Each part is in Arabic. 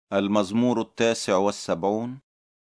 المزمور 79.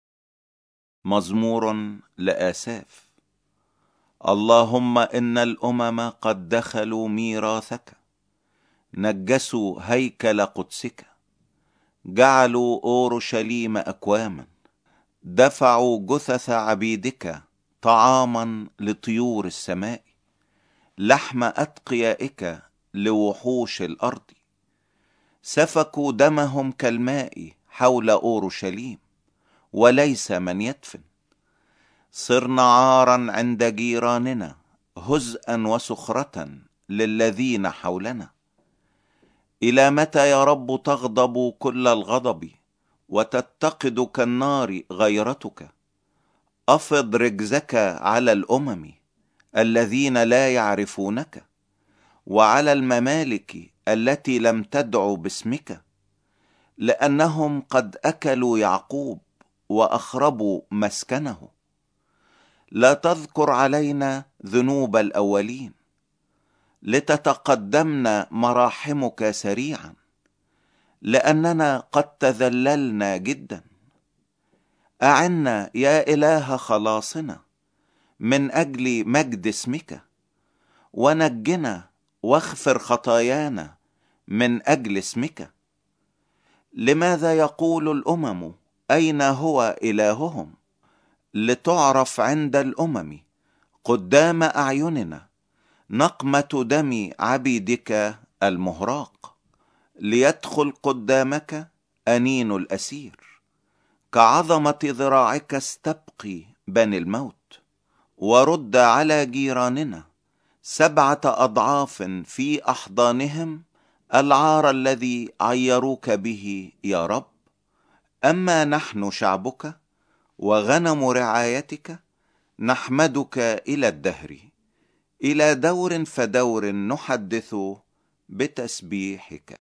مزمور لآساف. اللهم إن الأمم قد دخلوا ميراثك، نجسوا هيكل قدسك، جعلوا أورشليم أكواما، دفعوا جثث عبيدك طعاما لطيور السماء، لحم أتقيائك لوحوش الأرض. سفكوا دمهم كالماء حول أورشليم، وليس من يدفن. صرنا عارا عند جيراننا، هزءا وسخرة للذين حولنا. إلى متى يا رب تغضب كل الغضب، وتتقد كالنار غيرتك؟ أفض رجزك على الأمم الذين لا يعرفونك، وعلى الممالك التي لم تدع باسمك، لأنهم قد أكلوا يعقوب وأخربوا مسكنه. لا تذكر علينا ذنوب الأولين، لتتقدمنا مراحمك سريعا، لأننا قد تذللنا جدا. أعنا يا إله خلاصنا من أجل مجد اسمك، ونجنا واغفر خطايانا من أجل اسمك. لماذا يقول الأمم أين هو إلههم؟ لتعرف عند الأمم قدام أعيننا نقمة دم عبيدك المهراق. ليدخل قدامك أنين الأسير، كعظمة ذراعك استبقي بني الموت. ورد على جيراننا 7 أضعاف في أحضانهم العار الذي عيروك به يا رب. أما نحن شعبك وغنم رعايتك، نحمدك إلى الدهر. إلى دور فدور نحدث بتسبيحك.